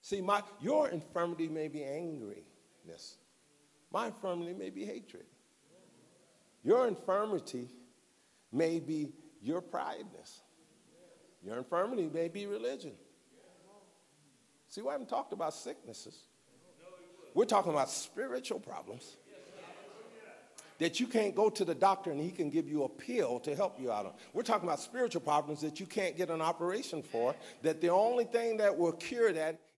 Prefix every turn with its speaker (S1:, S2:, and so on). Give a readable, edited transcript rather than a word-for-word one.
S1: See, your infirmity may be angriness. My infirmity may be hatred. Your infirmity may be your prideness. Your infirmity may be religion. See, we haven't talked about sicknesses. We're talking about spiritual problems that you can't go to the doctor and he can give you a pill to help you out of. We're talking about spiritual problems that you can't get an operation for, that the only thing that will cure that